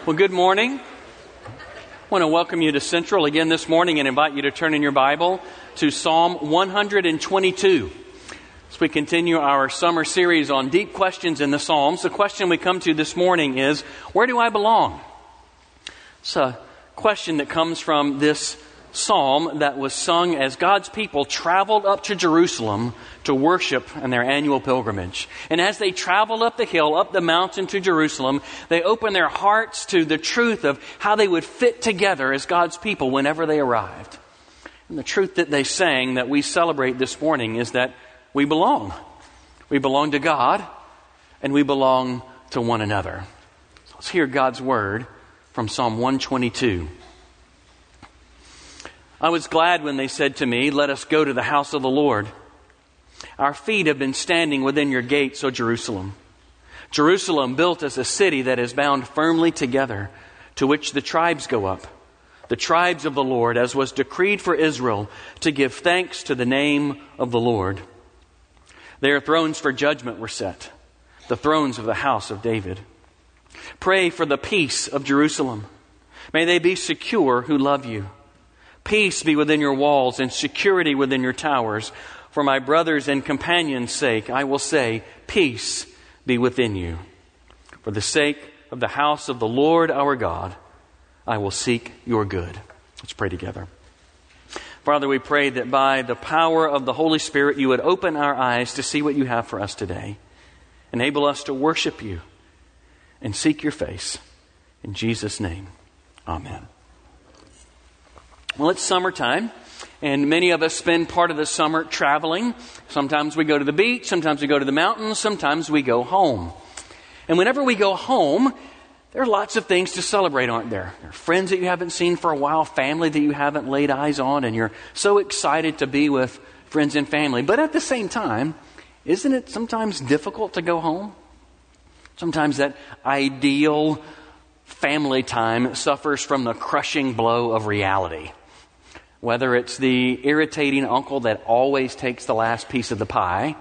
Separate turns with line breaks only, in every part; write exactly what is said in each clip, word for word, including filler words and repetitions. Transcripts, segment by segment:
Well, good morning. I want to welcome you to Central again this morning and invite you to turn in your Bible to Psalm one twenty-two. As we continue our summer series on deep questions in the Psalms, the question we come to this morning is, where do I belong? It's a question that comes from this psalm that was sung as God's people traveled up to Jerusalem to worship in their annual pilgrimage. And as they traveled up the hill, up the mountain to Jerusalem, they opened their hearts to the truth of how they would fit together as God's people whenever they arrived. And the truth that they sang that we celebrate this morning is that we belong. We belong to God and we belong to one another. So let's hear God's word from Psalm one twenty-two. I was glad when they said to me, "Let us go to the house of the Lord. Our feet have been standing within your gates, O Jerusalem. Jerusalem built as a city that is bound firmly together, to which the tribes go up, the tribes of the Lord, as was decreed for Israel, to give thanks to the name of the Lord. Their thrones for judgment were set, the thrones of the house of David. Pray for the peace of Jerusalem. May they be secure who love you. Peace be within your walls and security within your towers. For my brothers and companions' sake, I will say, peace be within you. For the sake of the house of the Lord our God, I will seek your good." Let's pray together. Father, we pray that by the power of the Holy Spirit, you would open our eyes to see what you have for us today. Enable us to worship you and seek your face. In Jesus' name, amen. Well, it's summertime, and many of us spend part of the summer traveling. Sometimes we go to the beach, sometimes we go to the mountains, sometimes we go home. And whenever we go home, there are lots of things to celebrate, aren't there? There are friends that you haven't seen for a while, family that you haven't laid eyes on, and you're so excited to be with friends and family. But at the same time, isn't it sometimes difficult to go home? Sometimes that ideal family time suffers from the crushing blow of reality. Whether it's the irritating uncle that always takes the last piece of the pie,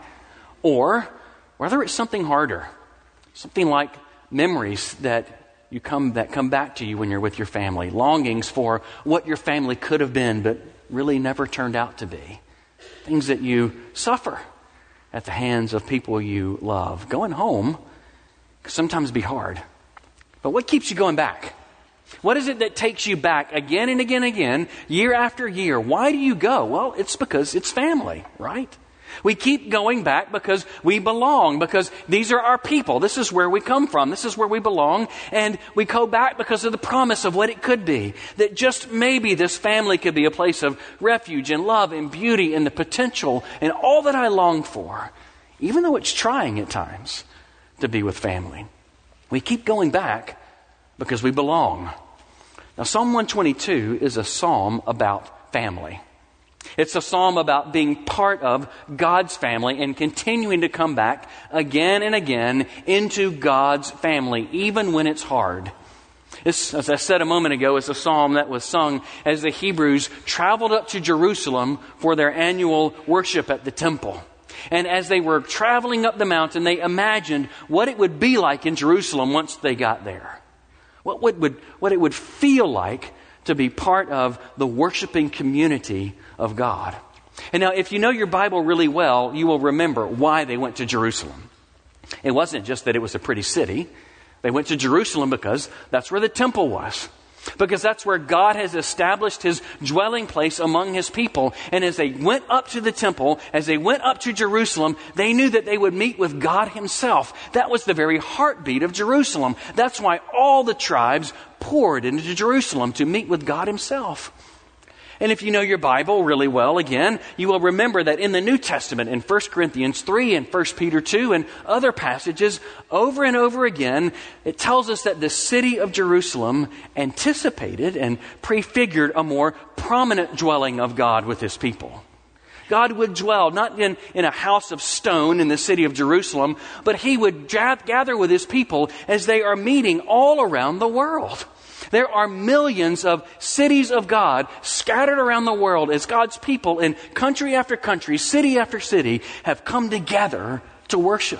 or whether it's something harder, something like memories that you come that come back to you when you're with your family, longings for what your family could have been but really never turned out to be, things that you suffer at the hands of people you love. Going home can sometimes be hard. But what keeps you going back? What is it that takes you back again and again and again, year after year? Why do you go? Well, it's because it's family, right? We keep going back because we belong, because these are our people. This is where we come from. This is where we belong. And we go back because of the promise of what it could be. That just maybe this family could be a place of refuge and love and beauty and the potential and all that I long for, even though it's trying at times to be with family. We keep going back because we belong. Now, Psalm one twenty-two is a psalm about family. It's a psalm about being part of God's family and continuing to come back again and again into God's family, even when it's hard. This, as I said a moment ago, is a psalm that was sung as the Hebrews traveled up to Jerusalem for their annual worship at the temple. And as they were traveling up the mountain, they imagined what it would be like in Jerusalem once they got there. What would, would what it would feel like to be part of the worshiping community of God. And now, if you know your Bible really well, you will remember why they went to Jerusalem. It wasn't just that it was a pretty city. They went to Jerusalem because that's where the temple was. Because that's where God has established his dwelling place among his people. And as they went up to the temple, as they went up to Jerusalem, they knew that they would meet with God himself. That was the very heartbeat of Jerusalem. That's why all the tribes poured into Jerusalem to meet with God himself. And if you know your Bible really well, again, you will remember that in the New Testament, in First Corinthians three and First Peter two and other passages, over and over again, it tells us that the city of Jerusalem anticipated and prefigured a more prominent dwelling of God with his people. God would dwell not in, in a house of stone in the city of Jerusalem, but he would gather with his people as they are meeting all around the world. There are millions of cities of God scattered around the world as God's people in country after country, city after city, have come together to worship.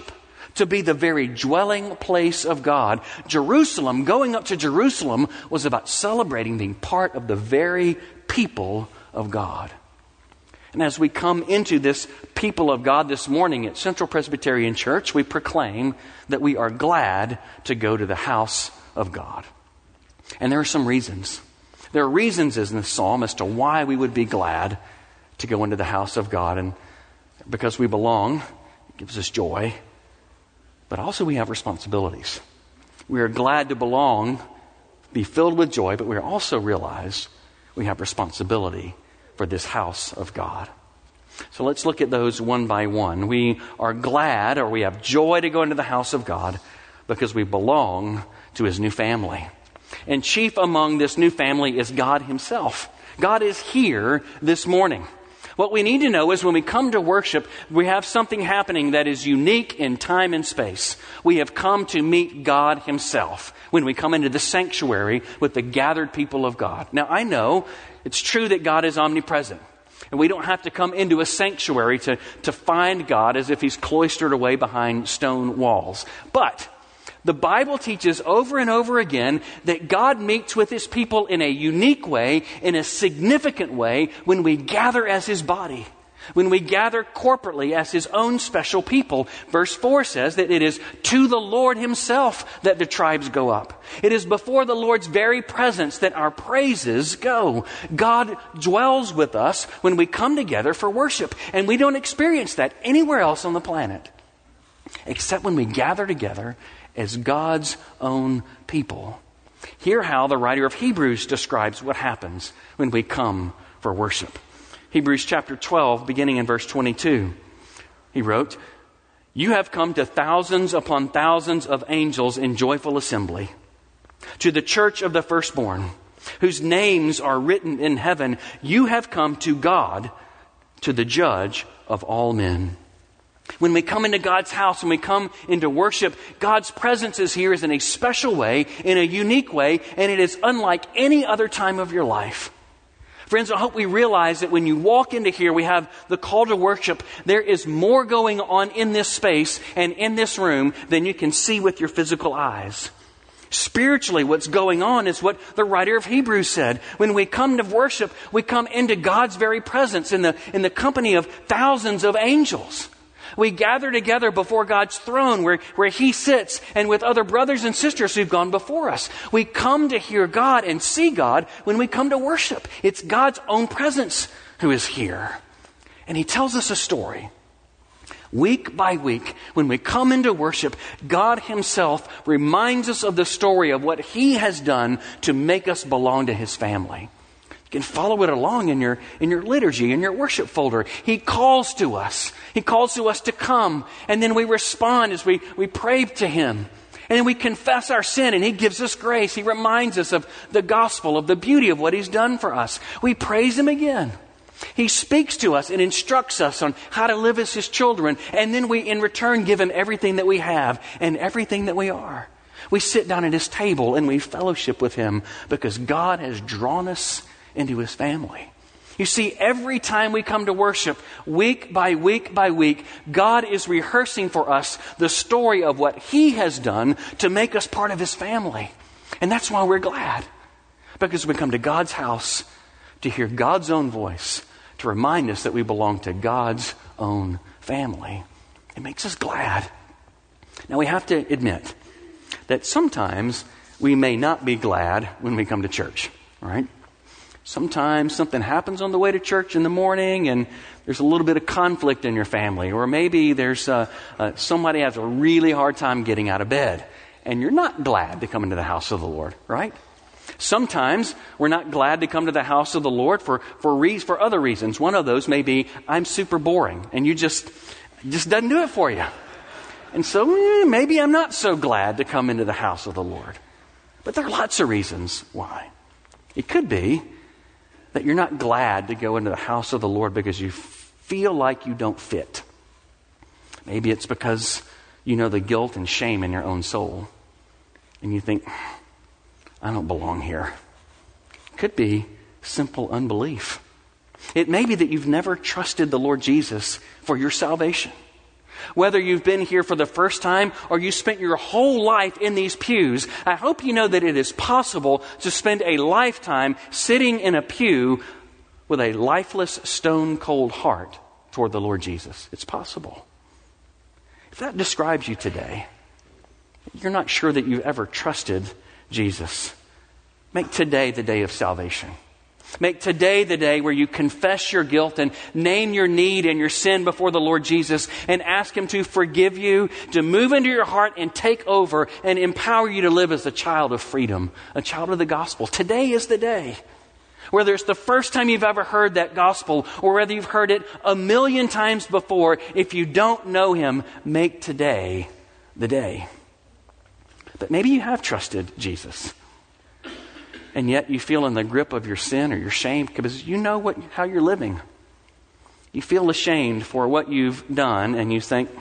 to be the very dwelling place of God. Jerusalem, going up to Jerusalem, was about celebrating being part of the very people of God. And as we come into this people of God this morning at Central Presbyterian Church, we proclaim that we are glad to go to the house of God. And there are some reasons. There are reasons in this psalm as to why we would be glad to go into the house of God. And because we belong, it gives us joy. But also we have responsibilities. We are glad to belong, be filled with joy, but we also realize we have responsibility for this house of God. So let's look at those one by one. We are glad, or we have joy to go into the house of God because we belong to His new family. And chief among this new family is God Himself. God is here this morning. What we need to know is when we come to worship, we have something happening that is unique in time and space. We have come to meet God Himself when we come into the sanctuary with the gathered people of God. Now, I know it's true that God is omnipresent. And we don't have to come into a sanctuary to, to find God as if He's cloistered away behind stone walls. But the Bible teaches over and over again that God meets with His people in a unique way, in a significant way, when we gather as His body, when we gather corporately as His own special people. Verse four says that it is to the Lord Himself that the tribes go up. It is before the Lord's very presence that our praises go. God dwells with us when we come together for worship, and we don't experience that anywhere else on the planet, except when we gather together as God's own people. Hear how the writer of Hebrews describes what happens when we come for worship. Hebrews chapter twelve, beginning in verse twenty-two. He wrote, "You have come to thousands upon thousands of angels in joyful assembly, to the church of the firstborn, whose names are written in heaven. You have come to God, to the judge of all men." When we come into God's house, when we come into worship, God's presence is here in a special way, in a unique way, and it is unlike any other time of your life. Friends, I hope we realize that when you walk into here, we have the call to worship. There is more going on in this space and in this room than you can see with your physical eyes. Spiritually, what's going on is what the writer of Hebrews said. When we come to worship, we come into God's very presence in the, in the company of thousands of angels. We gather together before God's throne where, where He sits, and with other brothers and sisters who've gone before us. We come to hear God and see God when we come to worship. It's God's own presence who is here. And He tells us a story. Week by week, when we come into worship, God Himself reminds us of the story of what He has done to make us belong to His family. You can follow it along in your, in your liturgy, in your worship folder. He calls to us. He calls to us to come. And then we respond as we, we pray to Him. And then we confess our sin, and He gives us grace. He reminds us of the gospel, of the beauty of what He's done for us. We praise Him again. He speaks to us and instructs us on how to live as His children. And then we, in return, give Him everything that we have and everything that we are. We sit down at His table and we fellowship with Him because God has drawn us into His family. You see, every time we come to worship, week by week by week, God is rehearsing for us the story of what He has done to make us part of His family. And that's why we're glad. Because we come to God's house to hear God's own voice, to remind us that we belong to God's own family. It makes us glad. Now we have to admit that sometimes we may not be glad when we come to church, right? Sometimes something happens on the way to church in the morning and there's a little bit of conflict in your family. Or maybe there's uh, uh, somebody has a really hard time getting out of bed. And you're not glad to come into the house of the Lord, right? Sometimes we're not glad to come to the house of the Lord for, for, re- for other reasons. One of those may be, I'm super boring. And you just, just doesn't do it for you. And so eh, maybe I'm not so glad to come into the house of the Lord. But there are lots of reasons why. It could be that you're not glad to go into the house of the Lord because you feel like you don't fit. Maybe it's because you know the guilt and shame in your own soul. And you think, I don't belong here. It could be simple unbelief. It may be that you've never trusted the Lord Jesus for your salvation. Whether you've been here for the first time or you spent your whole life in these pews, I hope you know that it is possible to spend a lifetime sitting in a pew with a lifeless, stone-cold heart toward the Lord Jesus. It's possible. If that describes you today, you're not sure that you've ever trusted Jesus, make today the day of salvation. Make today the day where you confess your guilt and name your need and your sin before the Lord Jesus and ask Him to forgive you, to move into your heart and take over and empower you to live as a child of freedom, a child of the gospel. Today is the day. Whether it's the first time you've ever heard that gospel or whether you've heard it a million times before, if you don't know Him, make today the day. But maybe you have trusted Jesus. And yet you feel in the grip of your sin or your shame because you know what how you're living. You feel ashamed for what you've done and you think,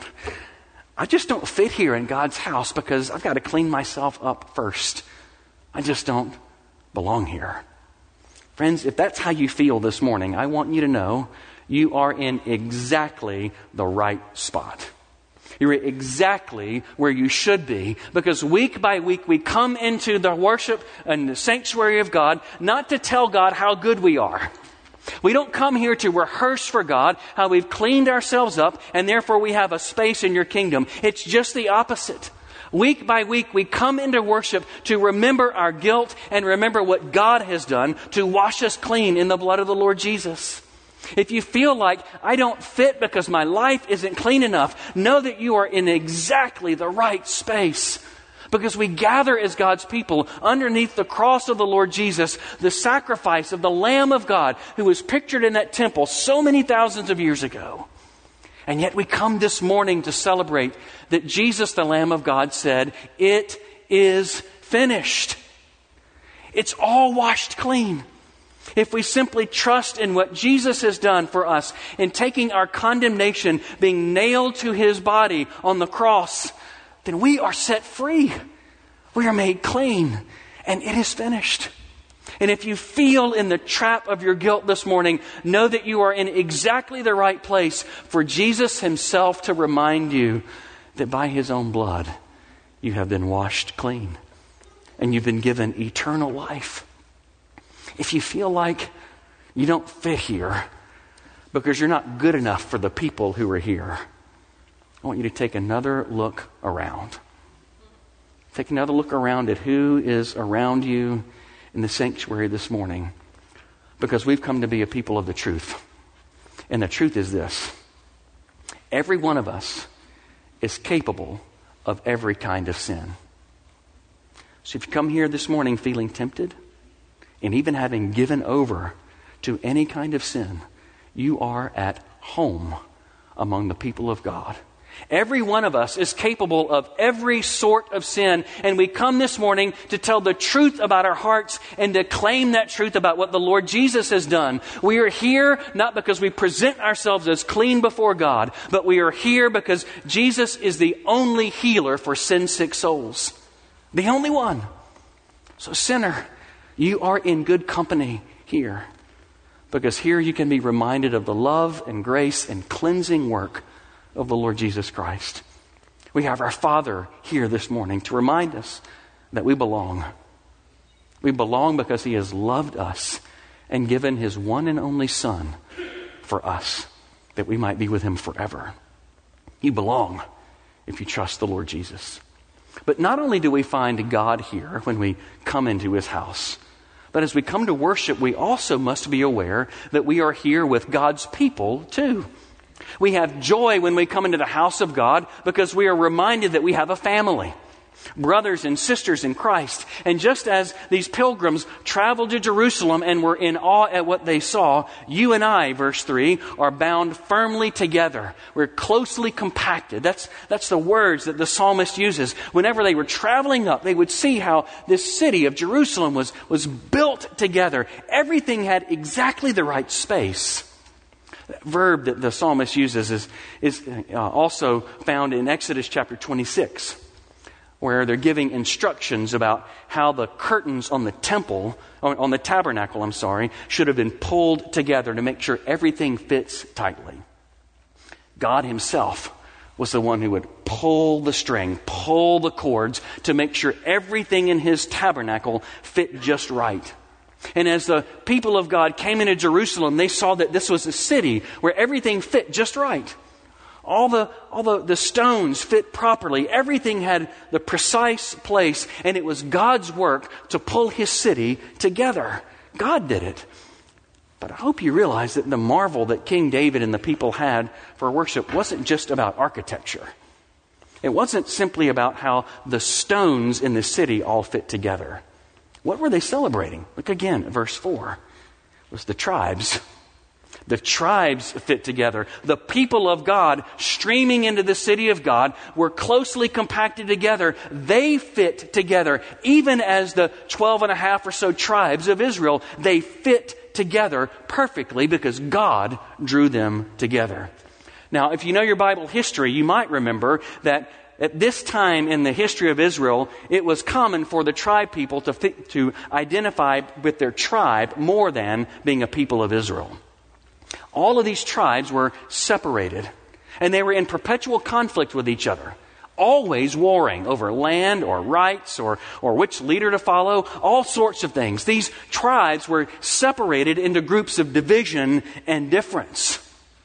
I just don't fit here in God's house because I've got to clean myself up first. I just don't belong here. Friends, if that's how you feel this morning, I want you to know you are in exactly the right spot. You're exactly where you should be, because week by week we come into the worship and the sanctuary of God not to tell God how good we are. We don't come here to rehearse for God how we've cleaned ourselves up and therefore we have a space in your kingdom. It's just the opposite. Week by week we come into worship to remember our guilt and remember what God has done to wash us clean in the blood of the Lord Jesus. If you feel like I don't fit because my life isn't clean enough, know that you are in exactly the right space. Because we gather as God's people underneath the cross of the Lord Jesus, the sacrifice of the Lamb of God who was pictured in that temple so many thousands of years ago. And yet we come this morning to celebrate that Jesus, the Lamb of God, said, "It is finished." It's all washed clean. If we simply trust in what Jesus has done for us in taking our condemnation, being nailed to His body on the cross, then we are set free. We are made clean, and it is finished. And if you feel in the trap of your guilt this morning, know that you are in exactly the right place for Jesus Himself to remind you that by His own blood, you have been washed clean and you've been given eternal life. If you feel like you don't fit here because you're not good enough for the people who are here, I want you to take another look around. Take another look around at who is around you in the sanctuary this morning, because we've come to be a people of the truth. And the truth is this: every one of us is capable of every kind of sin. So if you come here this morning feeling tempted, and even having given over to any kind of sin, you are at home among the people of God. Every one of us is capable of every sort of sin, and we come this morning to tell the truth about our hearts and to claim that truth about what the Lord Jesus has done. We are here not because we present ourselves as clean before God, but we are here because Jesus is the only healer for sin-sick souls. The only one. So sinner, you are in good company here, because here you can be reminded of the love and grace and cleansing work of the Lord Jesus Christ. We have our Father here this morning to remind us that we belong. We belong because He has loved us and given His one and only Son for us, that we might be with Him forever. You belong if you trust the Lord Jesus. But not only do we find God here when we come into His house, but as we come to worship, we also must be aware that we are here with God's people too. We have joy when we come into the house of God because we are reminded that we have a family, brothers and sisters in Christ. And just as these pilgrims traveled to Jerusalem and were in awe at what they saw, you and I, verse three, are bound firmly together. We're closely compacted. That's, that's the words that the psalmist uses. Whenever they were traveling up, they would see how this city of Jerusalem was, was built together. Everything had exactly the right space. That verb that the psalmist uses is, is uh, also found in Exodus chapter twenty-six, where they're giving instructions about how the curtains on the temple, on the tabernacle, I'm sorry, should have been pulled together to make sure everything fits tightly. God Himself was the one who would pull the string, pull the cords to make sure everything in his tabernacle fit just right. And as the people of God came into Jerusalem, they saw that this was a city where everything fit just right. All the all the, the stones fit properly. Everything had the precise place, and it was God's work to pull his city together. God did it. But I hope you realize that the marvel that King David and the people had for worship wasn't just about architecture. It wasn't simply about how the stones in the city all fit together. What were they celebrating? Look again at verse four. It was the tribes. The tribes fit together. The people of God streaming into the city of God were closely compacted together. They fit together. Even as the twelve and a half or so tribes of Israel, they fit together perfectly because God drew them together. Now, if you know your Bible history, you might remember that at this time in the history of Israel, it was common for the tribe people to, fit, to identify with their tribe more than being a people of Israel. All of these tribes were separated, and they were in perpetual conflict with each other, always warring over land or rights or, or which leader to follow, all sorts of things. These tribes were separated into groups of division and difference.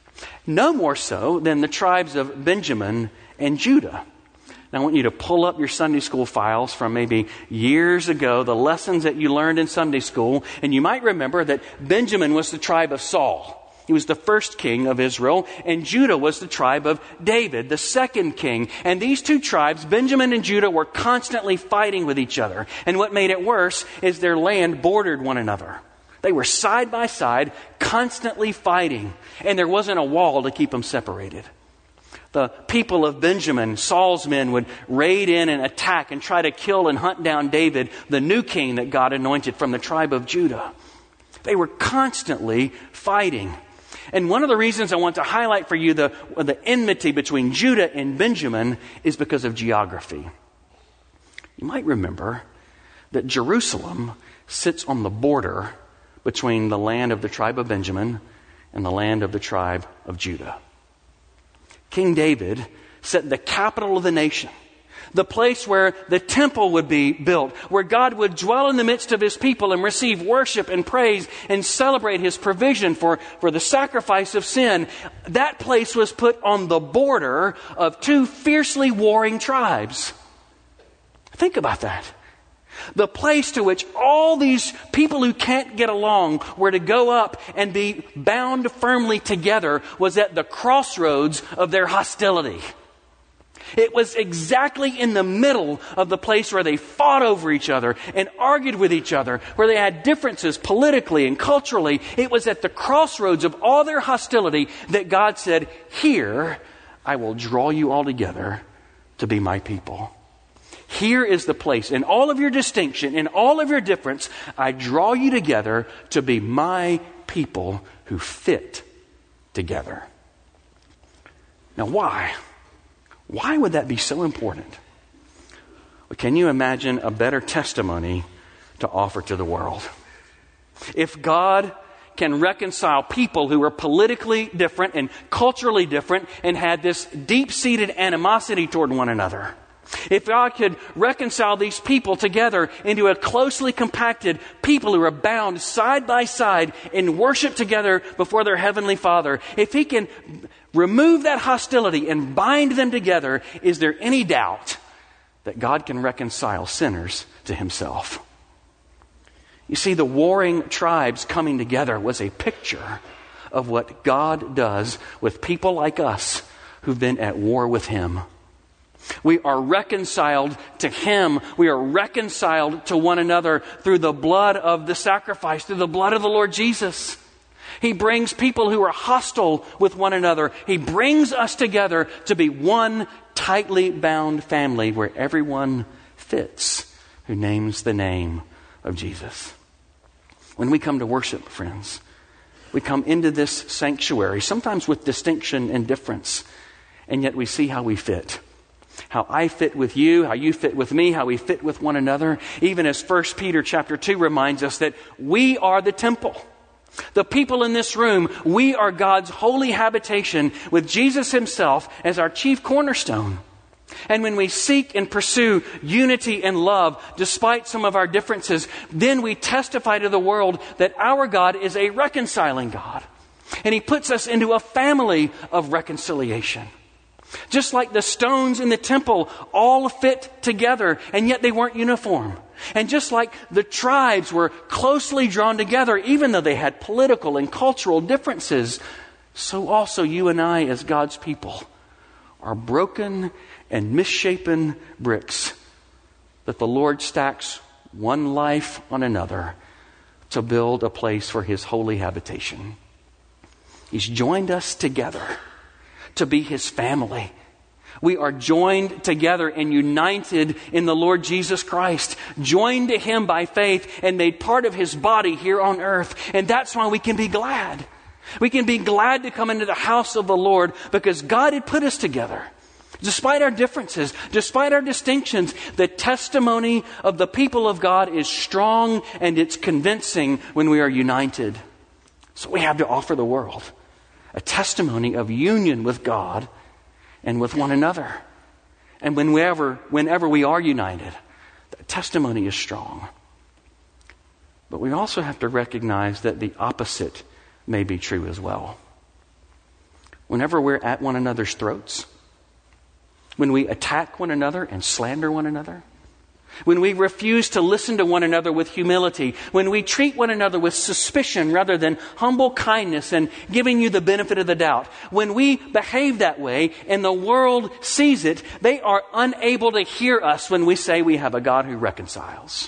No more so than the tribes of Benjamin and Judah. Now, I want you to pull up your Sunday school files from maybe years ago, the lessons that you learned in Sunday school, and you might remember that Benjamin was the tribe of Saul. He was the first king of Israel, and Judah was the tribe of David, the second king. And these two tribes, Benjamin and Judah, were constantly fighting with each other. And what made it worse is their land bordered one another. They were side by side, constantly fighting, and there wasn't a wall to keep them separated. The people of Benjamin, Saul's men, would raid in and attack and try to kill and hunt down David, the new king that God anointed from the tribe of Judah. They were constantly fighting. And one of the reasons I want to highlight for you the, the enmity between Judah and Benjamin is because of geography. You might remember that Jerusalem sits on the border between the land of the tribe of Benjamin and the land of the tribe of Judah. King David set the capital of the nation, the place where the temple would be built, where God would dwell in the midst of his people and receive worship and praise and celebrate his provision for, for the sacrifice of sin. That place was put on the border of two fiercely warring tribes. Think about that. The place to which all these people who can't get along were to go up and be bound firmly together was at the crossroads of their hostility. It was exactly in the middle of the place where they fought over each other and argued with each other, where they had differences politically and culturally. It was at the crossroads of all their hostility that God said, "Here I will draw you all together to be my people. Here is the place, in all of your distinction, in all of your difference, I draw you together to be my people who fit together." Now, why? Why would that be so important? Well, can you imagine a better testimony to offer to the world? If God can reconcile people who are politically different and culturally different and had this deep-seated animosity toward one another, if God could reconcile these people together into a closely compacted people who are bound side by side in worship together before their Heavenly Father, if He can remove that hostility and bind them together, is there any doubt that God can reconcile sinners to Himself? You see, the warring tribes coming together was a picture of what God does with people like us who've been at war with Him. We are reconciled to Him. We are reconciled to one another through the blood of the sacrifice, through the blood of the Lord Jesus. He brings people who are hostile with one another. He brings us together to be one tightly bound family where everyone fits who names the name of Jesus. When we come to worship, friends, we come into this sanctuary, sometimes with distinction and difference, and yet we see how we fit. How I fit with you, how you fit with me, how we fit with one another. Even as First Peter chapter two reminds us that we are the temple. The people in this room, we are God's holy habitation with Jesus himself as our chief cornerstone. And when we seek and pursue unity and love, despite some of our differences, then we testify to the world that our God is a reconciling God. And he puts us into a family of reconciliation. Just like the stones in the temple all fit together, and yet they weren't uniform. And just like the tribes were closely drawn together, even though they had political and cultural differences, so also you and I as God's people are broken and misshapen bricks that the Lord stacks one life on another to build a place for his holy habitation. He's joined us together to be his family. We are joined together and united in the Lord Jesus Christ, joined to him by faith and made part of his body here on earth. And that's why we can be glad. We can be glad to come into the house of the Lord because God had put us together. Despite our differences, despite our distinctions, the testimony of the people of God is strong and it's convincing when we are united. So we have to offer the world a testimony of union with God and with one another. And whenever, whenever we are united, the testimony is strong. But we also have to recognize that the opposite may be true as well. Whenever we're at one another's throats, when we attack one another and slander one another, when we refuse to listen to one another with humility, when we treat one another with suspicion rather than humble kindness and giving you the benefit of the doubt, when we behave that way and the world sees it, they are unable to hear us when we say we have a God who reconciles.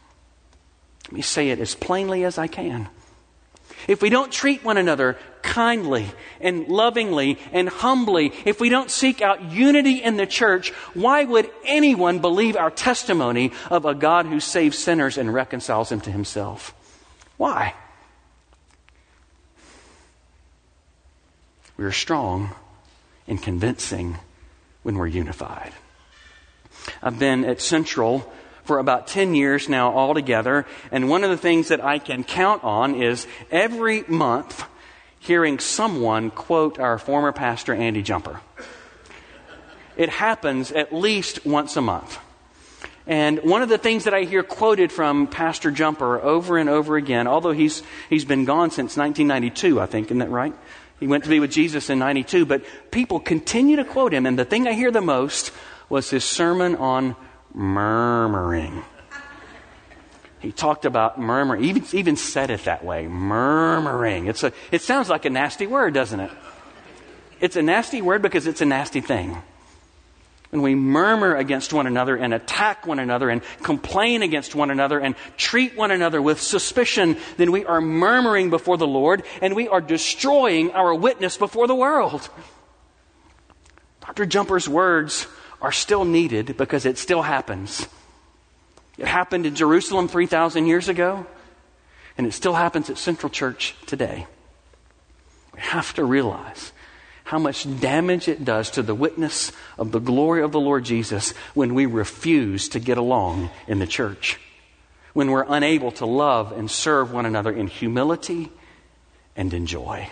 Let me say it as plainly as I can. If we don't treat one another kindly and lovingly and humbly, if we don't seek out unity in the church, why would anyone believe our testimony of a God who saves sinners and reconciles them to himself? Why? We are strong and convincing when we're unified. I've been at Central for about ten years now altogether, and one of the things that I can count on is every month hearing someone quote our former pastor Andy Jumper. It happens at least once a month. And one of the things that I hear quoted from Pastor Jumper over and over again, although he's he's been gone since nineteen ninety-two, I think, isn't that right? He went to be with Jesus in ninety-two, but people continue to quote him, and the thing I hear the most was his sermon on murmuring. He talked about murmuring, even, even said it that way, murmuring. It's a, it sounds like a nasty word, doesn't it? It's a nasty word because it's a nasty thing. When we murmur against one another and attack one another and complain against one another and treat one another with suspicion, then we are murmuring before the Lord and we are destroying our witness before the world. Doctor Jumper's words are still needed because it still happens. It happened in Jerusalem three thousand years ago, and it still happens at Central Church today. We have to realize how much damage it does to the witness of the glory of the Lord Jesus when we refuse to get along in the church, when we're unable to love and serve one another in humility and in joy.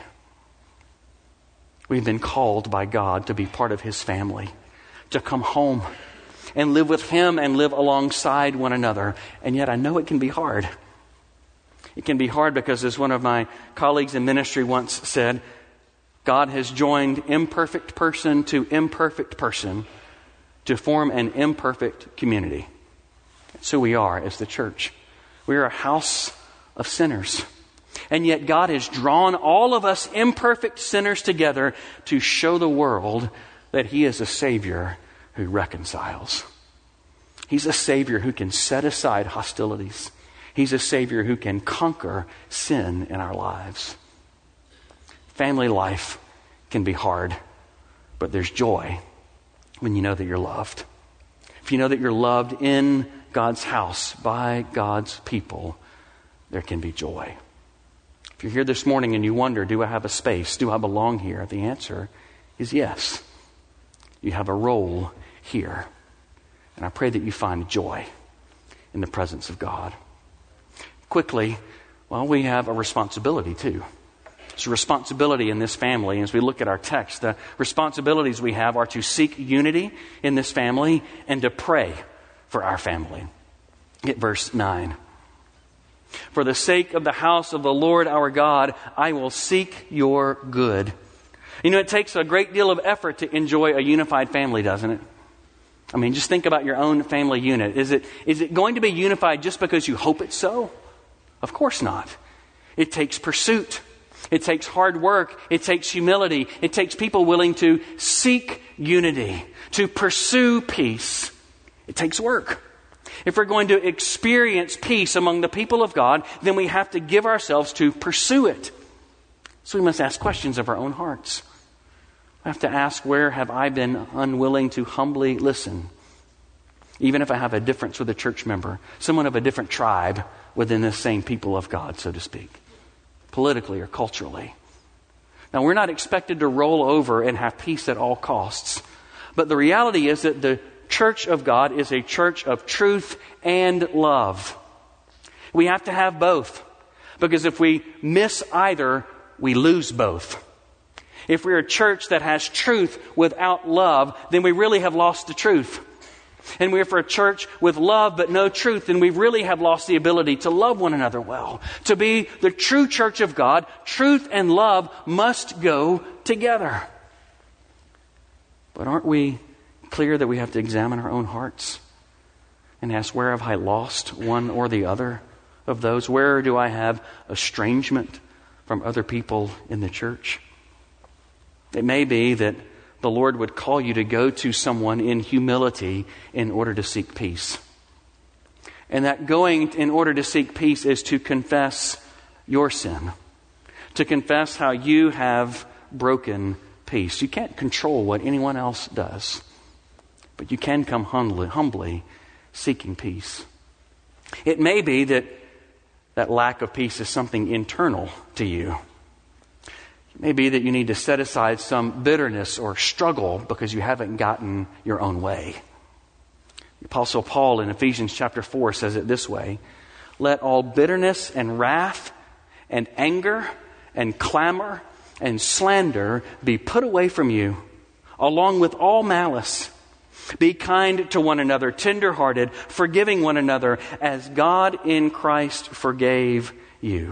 We've been called by God to be part of his family, to come home and live with him and live alongside one another. And yet I know it can be hard. It can be hard because, as one of my colleagues in ministry once said, God has joined imperfect person to imperfect person to form an imperfect community. That's who we are as the church. We are a house of sinners. And yet God has drawn all of us imperfect sinners together to show the world that he is a Savior who reconciles. He's a Savior who can set aside hostilities. He's a Savior who can conquer sin in our lives. Family life can be hard, but there's joy when you know that you're loved. If you know that you're loved in God's house by God's people, there can be joy. If you're here this morning and you wonder, do I have a space? Do I belong here? The answer is yes. You have a role here. And I pray that you find joy in the presence of God. Quickly, Well, we have a responsibility too. It's a responsibility in this family. As we look at our text, the responsibilities we have are to seek unity in this family and to pray for our family. Get verse nine. For the sake of the house of the Lord our God, I will seek your good. You know, it takes a great deal of effort to enjoy a unified family, doesn't it? I mean, just think about your own family unit. Is it is it going to be unified just because you hope it's so? Of course not. It takes pursuit. It takes hard work. It takes humility. It takes people willing to seek unity, to pursue peace. It takes work. If we're going to experience peace among the people of God, then we have to give ourselves to pursue it. So we must ask questions of our own hearts. I have to ask, where have I been unwilling to humbly listen? Even if I have a difference with a church member, someone of a different tribe within the same people of God, so to speak, politically or culturally. Now, we're not expected to roll over and have peace at all costs. But the reality is that the church of God is a church of truth and love. We have to have both. Because if we miss either, we lose both. If we're a church that has truth without love, then we really have lost the truth. And we're for a church with love but no truth, then we really have lost the ability to love one another well. To be the true church of God, truth and love must go together. But aren't we clear that we have to examine our own hearts and ask, where have I lost one or the other of those? Where do I have estrangement from other people in the church? It may be that the Lord would call you to go to someone in humility in order to seek peace. And that going in order to seek peace is to confess your sin, to confess how you have broken peace. You can't control what anyone else does, but you can come humbly, humbly seeking peace. It may be that that lack of peace is something internal to you. It may be that you need to set aside some bitterness or struggle because you haven't gotten your own way. The Apostle Paul in Ephesians chapter four says it this way: let all bitterness and wrath and anger and clamor and slander be put away from you, along with all malice. Be kind to one another, tender-hearted, forgiving one another, as God in Christ forgave you.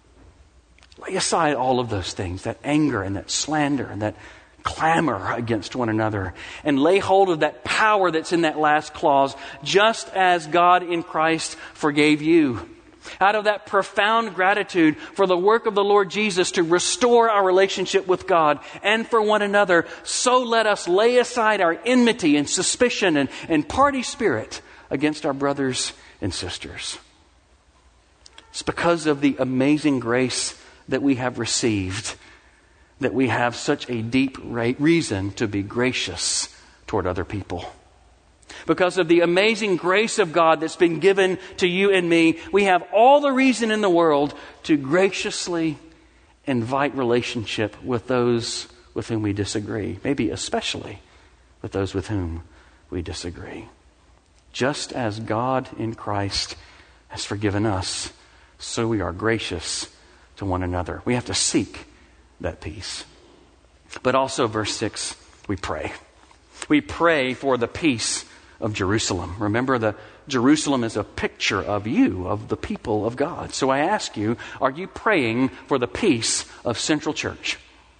Lay aside all of those things, that anger and that slander and that clamor against one another, and lay hold of that power that's in that last clause, just as God in Christ forgave you. Out of that profound gratitude for the work of the Lord Jesus to restore our relationship with God and for one another, so let us lay aside our enmity and suspicion and, and party spirit against our brothers and sisters. It's because of the amazing grace that we have received that we have such a deep reason to be gracious toward other people. Because of the amazing grace of God that's been given to you and me, we have all the reason in the world to graciously invite relationship with those with whom we disagree. Maybe especially with those with whom we disagree. Just as God in Christ has forgiven us, so we are gracious to one another. We have to seek that peace. But also, verse six, we pray. We pray for the peace of Jerusalem. Remember, the Jerusalem is a picture of you, of the people of God. So I ask you, are you praying for the peace of Central Church?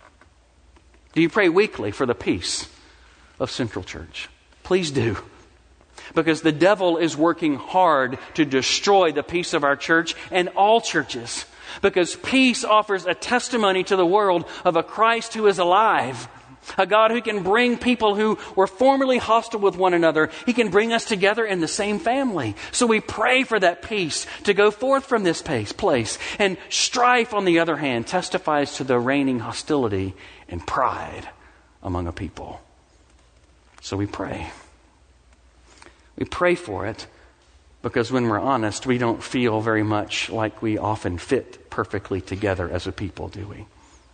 Do you pray weekly for the peace of Central Church? Please do. Because the devil is working hard to destroy the peace of our church and all churches. Because peace offers a testimony to the world of a Christ who is alive. A God who can bring people who were formerly hostile with one another. He can bring us together in the same family. So we pray for that peace to go forth from this place. And strife, on the other hand, testifies to the reigning hostility and pride among a people. So we pray. We pray for it because when we're honest, we don't feel very much like we often fit perfectly together as a people, do we?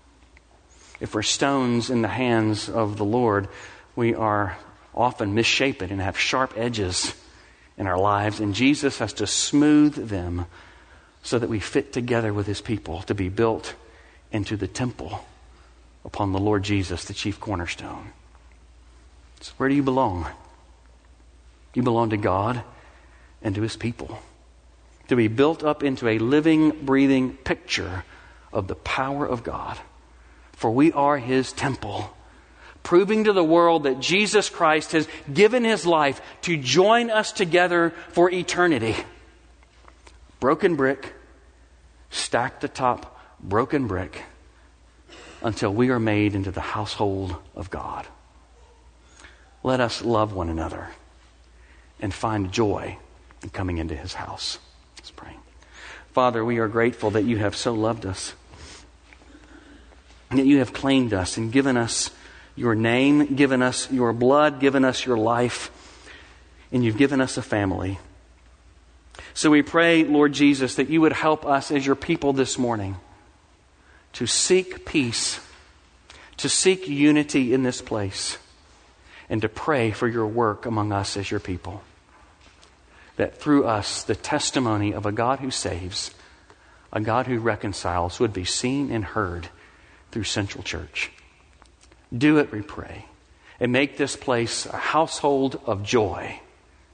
If we're stones in the hands of the Lord, we are often misshapen and have sharp edges in our lives, and Jesus has to smooth them so that we fit together with his people to be built into the temple upon the Lord Jesus, the chief cornerstone. So where do you belong? You belong to God and to his people. To be built up into a living, breathing picture of the power of God. For we are his temple, proving to the world that Jesus Christ has given his life to join us together for eternity. Broken brick, stacked atop broken brick, until we are made into the household of God. Let us love one another and find joy in coming into his house. Let's pray. Father, we are grateful that you have so loved us, that you have claimed us and given us your name, given us your blood, given us your life, and you've given us a family. So we pray, Lord Jesus, that you would help us as your people this morning to seek peace, to seek unity in this place, and to pray for your work among us as your people. That through us, the testimony of a God who saves, a God who reconciles, would be seen and heard through Central Church. Do it, we pray, and make this place a household of joy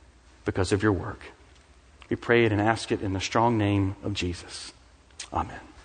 because of your work. We pray it and ask it in the strong name of Jesus. Amen.